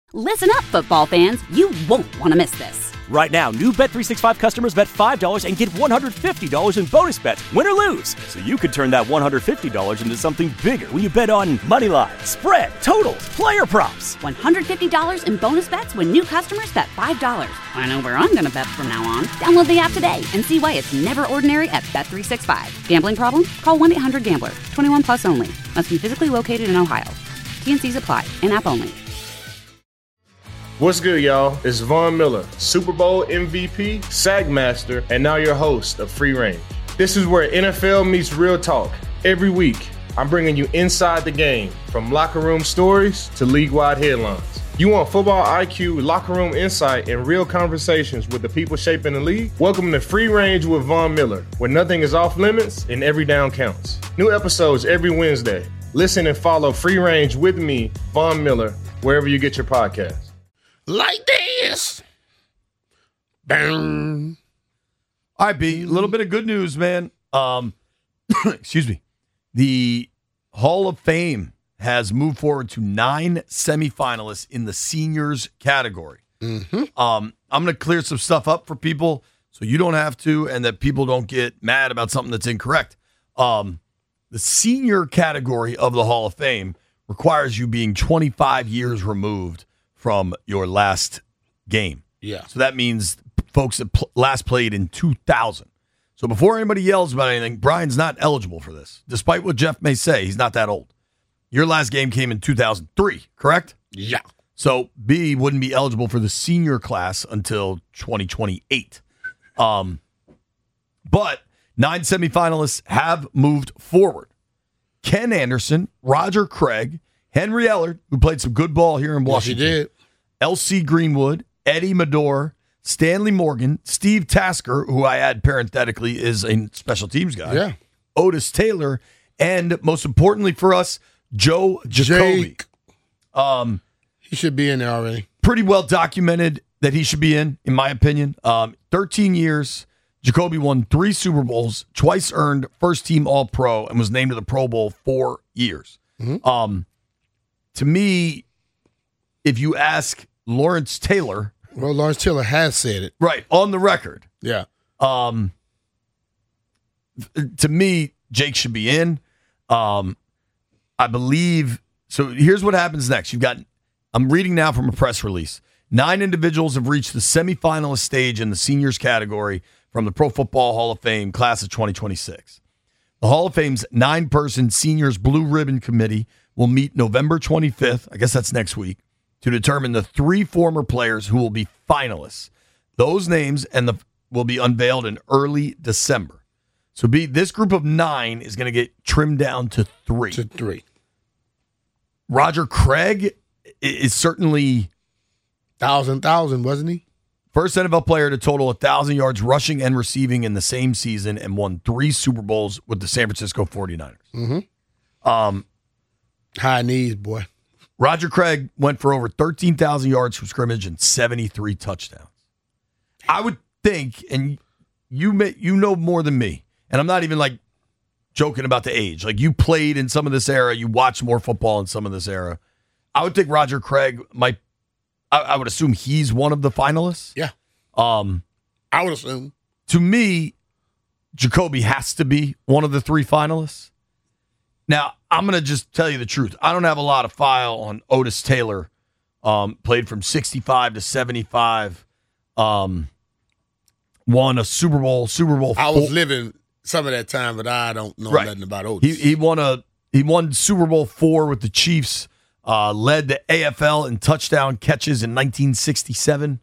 Listen up, football fans. You won't want to miss this. Right now, new Bet365 customers bet $5 and get $150 in bonus bets, win or lose. So you could turn that $150 into something bigger when you bet on money line, spread, totals, player props. $150 in bonus bets when new customers bet $5. I know where I'm going to bet from now on. Download the app today and see why it's never ordinary at Bet365. Gambling problem? Call 1-800-GAMBLER. 21 plus only. Must be physically located in Ohio. T&Cs apply. In-app only. What's good, y'all? It's Von Miller, Super Bowl MVP, Sack Master, and now your host of Free Range. This is where NFL meets real talk. Every week, I'm bringing you inside the game, from locker room stories to league-wide headlines. You want football IQ, locker room insight, and real conversations with the people shaping the league? Welcome to Free Range with Von Miller, where nothing is off limits and every down counts. New episodes every Wednesday. Listen and follow Free Range with me, Von Miller, wherever you get your podcasts. Like this. Bang. All right, B, a little bit of good news, man. Excuse me. The Hall of Fame has moved forward to 9 semifinalists in the seniors category. Mm-hmm. I'm going to clear some stuff up for people so you don't have to and that people don't get mad about something that's incorrect. The senior category of the Hall of Fame requires you being 25 years removed from your last game. Yeah. So that means folks that last played in 2000. So before anybody yells about anything, Brian's not eligible for this. Despite what Jeff may say, he's not that old. Your last game came in 2003, correct? Yeah. So B wouldn't be eligible for the senior class until 2028. But 9 semifinalists have moved forward. Ken Anderson, Roger Craig, Henry Ellard, who played some good ball here in Washington. Yes, he did. L.C. Greenwood, Eddie Medor, Stanley Morgan, Steve Tasker, who I add parenthetically is a special teams guy. Yeah. Otis Taylor, and most importantly for us, Joe Jacoby. He should be in there already. Pretty well documented that he should be in my opinion. 13 years, Jacoby won 3 Super Bowls, twice earned first-team All-Pro, and was named to the Pro Bowl 4 years. Mm-hmm. To me, if you ask Lawrence Taylor... Well, Lawrence Taylor has said it. Right, on the record. Yeah. To me, Jake should be in. I believe... So here's what happens next. I'm reading now from a press release. 9 individuals have reached the semifinalist stage in the seniors category from the Pro Football Hall of Fame class of 2026. The Hall of Fame's 9-person seniors blue ribbon committee will meet November 25th, I guess that's next week, to determine the 3 former players who will be finalists. Those names will be unveiled in early December. So this group of 9 is going to get trimmed down to 3. To 3. Roger Craig is certainly... Thousand, wasn't he? First NFL player to total 1,000 yards rushing and receiving in the same season and won 3 Super Bowls with the San Francisco 49ers. Mm-hmm. High knees, boy. Roger Craig went for over 13,000 yards from scrimmage and 73 touchdowns. I would think, and you know more than me, and I'm not even like joking about the age. Like you played in some of this era, you watched more football in some of this era. I would think Roger Craig might. I would assume he's one of the finalists. Yeah. I would assume. To me, Jacoby has to be one of the 3 finalists. Now, I'm going to just tell you the truth. I don't have a lot of file on Otis Taylor. Played from 65 to 75. Won a Super Bowl. I was living some of that time, but I don't know nothing about Otis. He won Super Bowl 4 with the Chiefs. Led the AFL in touchdown catches in 1967.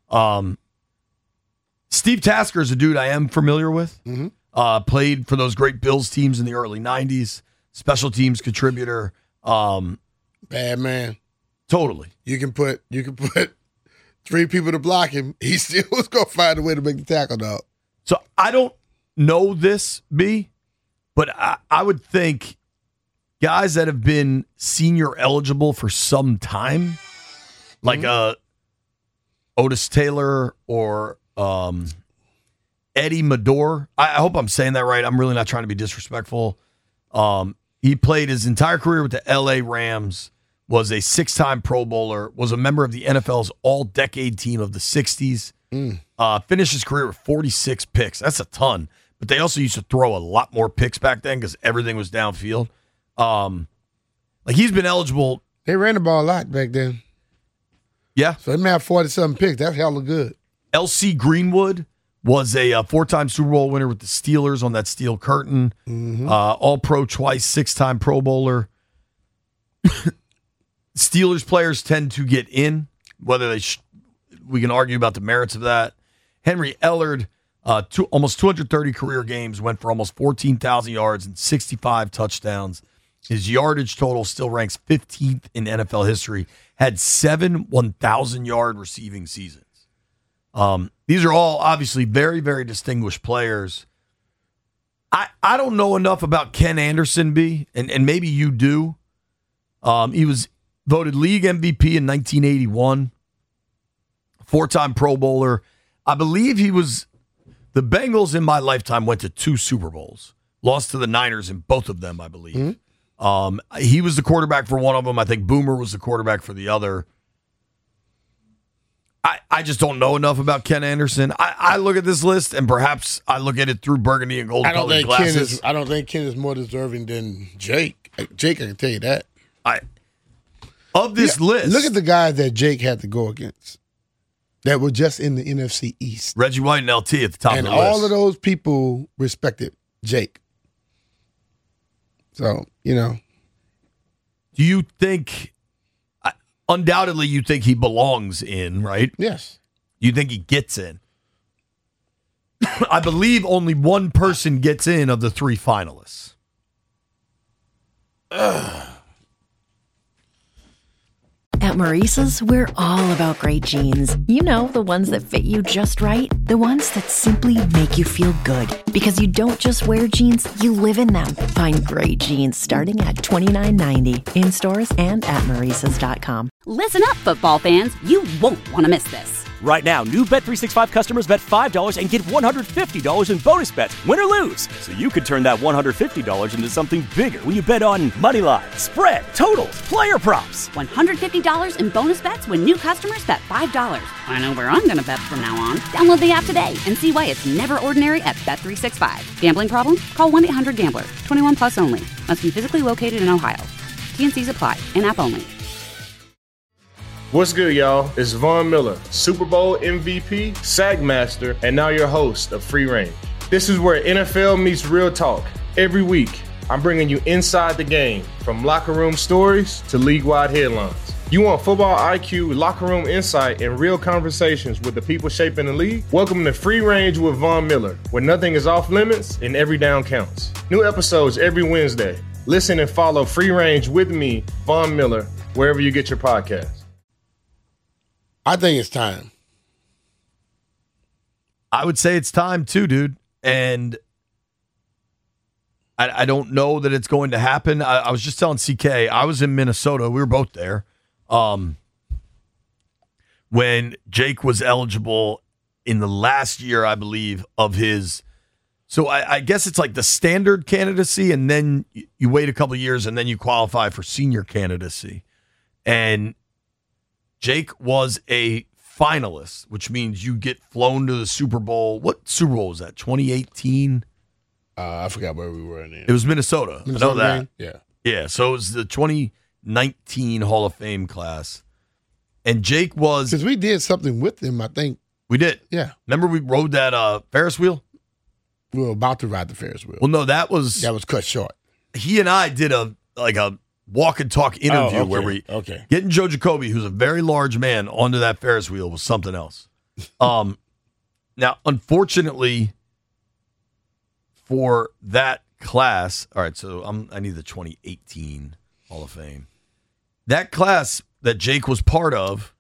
Steve Tasker is a dude I am familiar with. Mm-hmm. Played for those great Bills teams in the early 90s. Special teams contributor. Bad man. Totally. You can put 3 people to block him. He still was going to find a way to make the tackle, dog. So I don't know this, B, but I would think guys that have been senior eligible for some time, like Otis Taylor or Eddie Medor. I hope I'm saying that right. I'm really not trying to be disrespectful. He played his entire career with the L.A. Rams, was a 6-time Pro Bowler, was a member of the NFL's all-decade team of the 60s. Finished his career with 46 picks. That's a ton. But they also used to throw a lot more picks back then because everything was downfield. He's been eligible. They ran the ball a lot back then. Yeah. So they may have 40-something picks. That's hella good. L.C. Greenwood was a 4-time Super Bowl winner with the Steelers on that steel curtain. All-Pro twice, 6-time Pro Bowler. Steelers players tend to get in, whether they we can argue about the merits of that. Henry Ellard, almost 230 career games, went for almost 14,000 yards and 65 touchdowns. His yardage total still ranks 15th in NFL history. Had 7 1,000-yard receiving seasons. These are all obviously very, very distinguished players. I don't know enough about Ken Anderson, B, and maybe you do. He was voted league MVP in 1981. 4-time Pro Bowler. I believe the Bengals in my lifetime went to 2 Super Bowls. Lost to the Niners in both of them, I believe. He was the quarterback for one of them. I think Boomer was the quarterback for the other. I just don't know enough about Ken Anderson. I look at this list, and perhaps I look at it through burgundy and gold-colored glasses. I don't think Ken is more deserving than Jake. Jake, I can tell you that. Of this list. Look at the guys that Jake had to go against that were just in the NFC East. Reggie White and LT at the top of the list. And all of those people respected Jake. So, do you think, undoubtedly you think he belongs in, right? Yes. You think he gets in? I believe only one person gets in of the 3 finalists. At Maurice's, we're all about great jeans. You know, the ones that fit you just right. The ones that simply make you feel good. Because you don't just wear jeans, you live in them. Find great jeans starting at $29.90 in stores and at Maurice's.com. Listen up, football fans. You won't want to miss this. Right now, new Bet365 customers bet $5 and get $150 in bonus bets, win or lose. So you could turn that $150 into something bigger when you bet on money line, spread, totals, player props. $150 in bonus bets when new customers bet $5. I know where I'm going to bet from now on. Download the app today and see why it's never ordinary at Bet365. Gambling problem? Call 1-800-GAMBLER. 21 plus only. Must be physically located in Ohio. T&Cs apply. In-app only. What's good, y'all? It's Von Miller, Super Bowl MVP, Sack Master, and now your host of Free Range. This is where NFL meets real talk. Every week, I'm bringing you inside the game, from locker room stories to league-wide headlines. You want football IQ, locker room insight, and real conversations with the people shaping the league? Welcome to Free Range with Von Miller, where nothing is off limits and every down counts. New episodes every Wednesday. Listen and follow Free Range with me, Von Miller, wherever you get your podcasts. I think it's time. I would say it's time too, dude. And I don't know that it's going to happen. I was just telling CK, I was in Minnesota. We were both there. When Jake was eligible in the last year, I believe, of his. So I guess it's like the standard candidacy, and then you wait a couple of years, and then you qualify for senior candidacy. And Jake was a finalist, which means you get flown to the Super Bowl. What Super Bowl was that? 2018? I forgot where we were in there. It was Minnesota. I know that. Game? Yeah, so it was the 2019 Hall of Fame class. And Jake was... Because we did something with him, I think. We did. Yeah. Remember we rode that Ferris wheel? We were about to ride the Ferris wheel. Well, no, that was cut short. He and I did a walk and talk interview where we getting Joe Jacoby, who's a very large man, onto that Ferris wheel was something else. Now, unfortunately, for that class, all right, so I need the 2018 Hall of Fame. That class that Jake was part of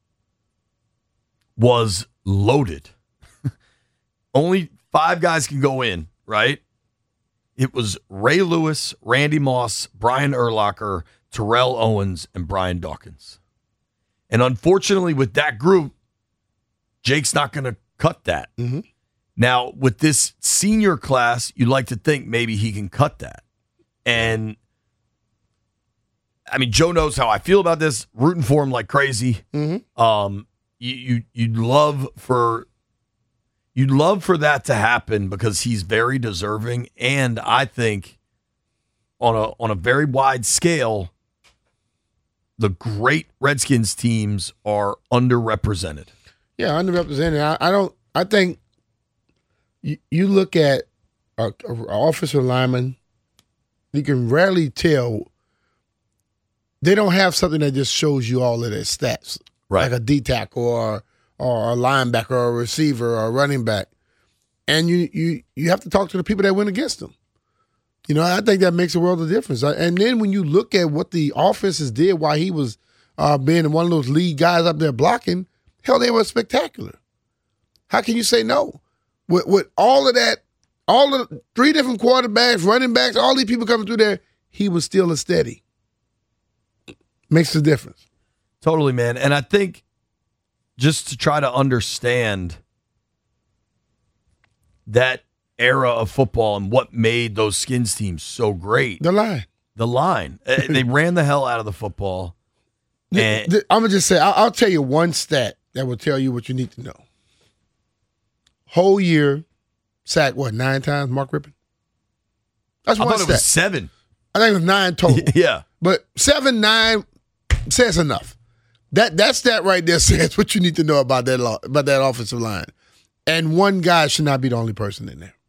was loaded. Only 5 guys can go in, right? It was Ray Lewis, Randy Moss, Brian Urlacher, Terrell Owens, and Brian Dawkins. And unfortunately, with that group, Jake's not going to cut that. Mm-hmm. Now, with this senior class, you'd like to think maybe he can cut that. And I mean, Joe knows how I feel about this. Rooting for him like crazy. Mm-hmm. You'd love for that to happen because he's very deserving, and I think on a very wide scale, the great Redskins teams are underrepresented. Yeah, underrepresented. I think you look at an offensive lineman, you can rarely tell. They don't have something that just shows you all of their stats, right? Like a D tackle or a linebacker or a receiver or a running back, and you have to talk to the people that went against them. You know, I think that makes a world of difference. And then when you look at what the offenses did while he was being one of those lead guys up there blocking, hell, they were spectacular. How can you say no? With all of that, all the 3 different quarterbacks, running backs, all these people coming through there, he was still a steady. Makes a difference. Totally, man. And I think just to try to understand that era of football and what made those Skins teams so great. The line. They ran the hell out of the football. And I'm going to just say, I'll tell you one stat that will tell you what you need to know. Whole year, sacked, 9 times, Mark Rippon? That's one I thought stat. It was 7. I think it was 9 total. Yeah. But 7, 9 says enough. That stat right there says what you need to know about that offensive line. And one guy should not be the only person in there.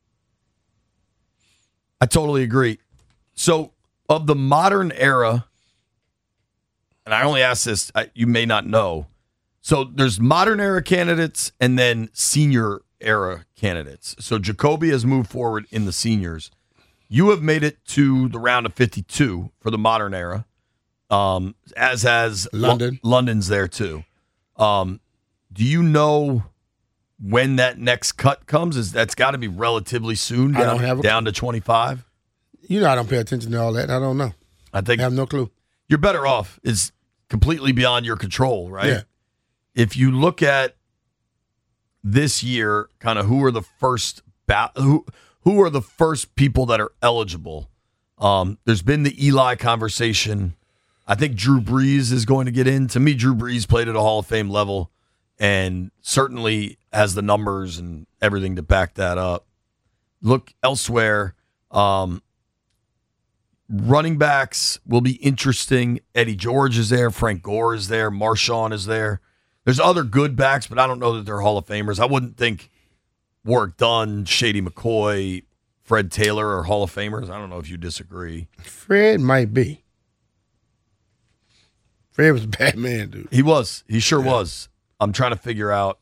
I totally agree. So, of the modern era, and I only ask this, you may not know. So, there's modern era candidates and then senior era candidates. So, Jacoby has moved forward in the seniors. You have made it to the round of 52 for the modern era, as has London. London's there too. Do you know when that next cut comes? That's got to be relatively soon, down to 25. You know I don't pay attention to all that. I don't know. I have no clue. You're better off. It's completely beyond your control, right? Yeah. If you look at this year, kind of who are the first who are the first people that are eligible? There's been the Eli conversation. I think Drew Brees is going to get in. To me, Drew Brees played at a Hall of Fame level and certainly has the numbers and everything to back that up. Look elsewhere. Running backs will be interesting. Eddie George is there. Frank Gore is there. Marshawn is there. There's other good backs, but I don't know that they're Hall of Famers. I wouldn't think Warwick Dunn, Shady McCoy, Fred Taylor are Hall of Famers. I don't know if you disagree. Fred might be. Fred was a bad man, dude. He was. He sure was. I'm trying to figure out.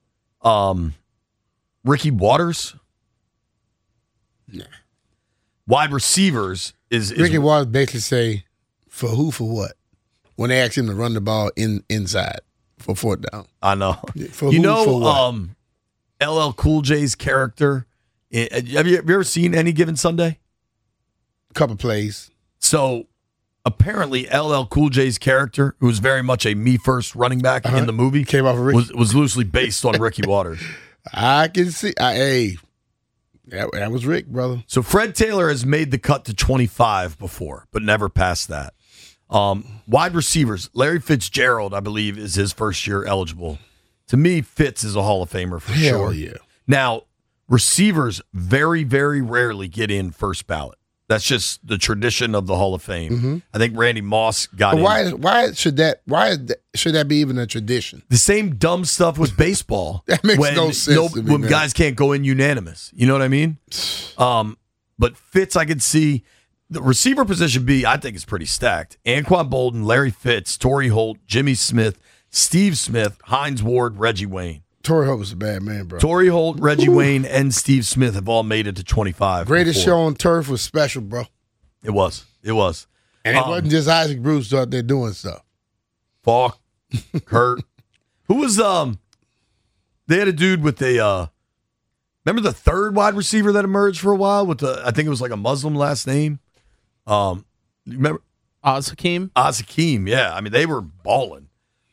Ricky Waters? Nah. Wide receivers is Ricky Waters basically say, for who, for what? When they ask him to run the ball inside for 4th down. I know. For who, for what? LL Cool J's character. Have you ever seen Any Given Sunday? Couple plays. So apparently LL Cool J's character, who was very much a me first running back in the movie, came off of Ricky. was loosely based on Ricky Waters. I can see. That was Rick, brother. So Fred Taylor has made the cut to 25 before, but never past that. Wide receivers, Larry Fitzgerald, I believe, is his first year eligible. To me, Fitz is a Hall of Famer for sure. Hell yeah. Now, receivers very, very rarely get in first ballot. That's just the tradition of the Hall of Fame. Mm-hmm. I think Randy Moss got in. Why should that be even a tradition? The same dumb stuff with baseball. That makes no sense to me, when man. guys can't go in unanimous. You know what I mean? But Fitz, I could see. The receiver position B, I think, is pretty stacked. Anquan Bolden, Larry Fitz, Torrey Holt, Jimmy Smith, Steve Smith, Hines Ward, Reggie Wayne. Torrey Holt was a bad man, bro. Torrey Holt, Reggie Wayne, and Steve Smith have all made it to 25. Greatest before. show on turf was special, bro. It was. And it wasn't just Isaac Bruce out there doing stuff. Falk, Kurt. Who was they had a dude with a remember the third wide receiver that emerged for a while with I think it was like a Muslim last name. Remember Oz Hakeem? Oz Hakeem, yeah. I mean, they were balling.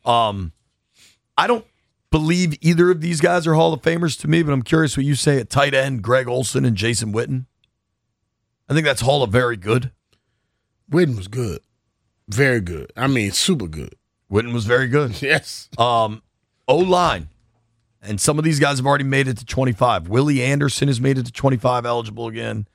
I don't believe either of these guys are Hall of Famers to me, but I'm curious what you say at tight end, Greg Olson and Jason Witten. I think that's Hall of Very Good. Witten was good. Very good. I mean, super good. Witten was very good. Yes. O-line. And some of these guys have already made it to 25. Willie Anderson has made it to 25, eligible again.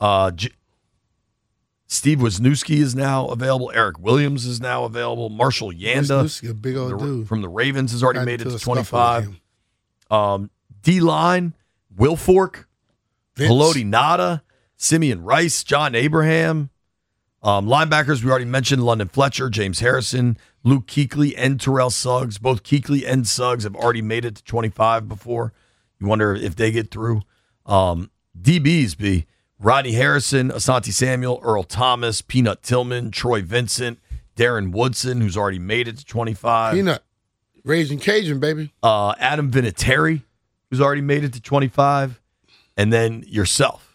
Steve Wisniewski is now available. Eric Williams is now available. Marshall Yanda, Wisniewski, a big old dude from the Ravens, has already made it to 25. him. D-line, Will Fork, Vince. Haloti Nada, Simeon Rice, John Abraham. Linebackers, we already mentioned London Fletcher, James Harrison, Luke Kuechly, and Terrell Suggs. Both Kuechly and Suggs have already made it to 25 before. You wonder if they get through. DBs be Rodney Harrison, Asante Samuel, Earl Thomas, Peanut Tillman, Troy Vincent, Darren Woodson, who's already made it to 25. Peanut. Raging Cajun, baby. Adam Vinatieri, who's already made it to 25. And then yourself.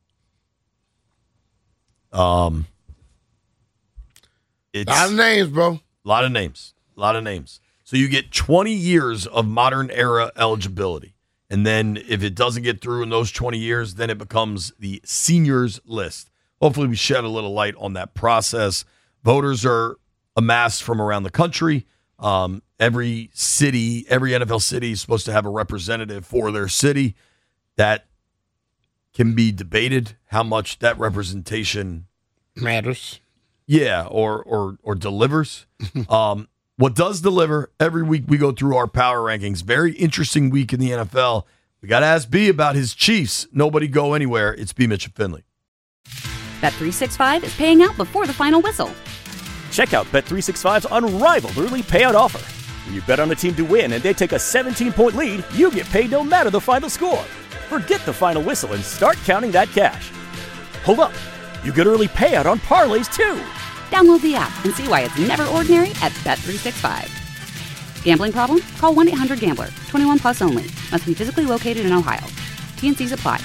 It's A lot of names, bro. A lot of names. So you get 20 years of modern era eligibility. And then if it doesn't get through in those 20 years, then it becomes the seniors list. Hopefully we shed a little light on that process. Voters are amassed from around the country. Every city, every NFL city is supposed to have a representative for their city. That can be debated how much that representation matters. Yeah, or delivers. What does deliver, every week we go through our power rankings. Very interesting week in the NFL. We got to ask B about his Chiefs. Nobody go anywhere. It's B. Mitch and Finley. Bet365 is paying out before the final whistle. Check out Bet365's unrivaled early payout offer. When you bet on a team to win and they take a 17-point lead, you get paid no matter the final score. Forget the final whistle and start counting that cash. Hold up. You get early payout on parlays, too. Download the app and see why it's never ordinary at Bet365. Gambling problem? Call 1-800-GAMBLER. 21 plus only. Must be physically located in Ohio. T&Cs apply.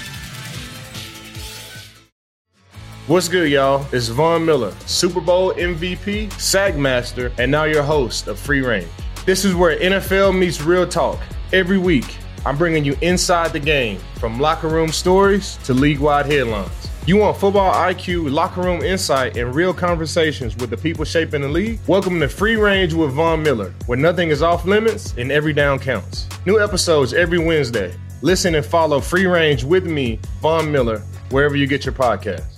What's good, y'all? It's Von Miller, Super Bowl MVP, Sack Master, and now your host of Free Range. This is where NFL meets real talk. Every week, I'm bringing you inside the game, from locker room stories to league-wide headlines. You want football IQ, locker room insight, and real conversations with the people shaping the league? Welcome to Free Range with Von Miller, where nothing is off limits and every down counts. New episodes every Wednesday. Listen and follow Free Range with me, Von Miller, wherever you get your podcasts.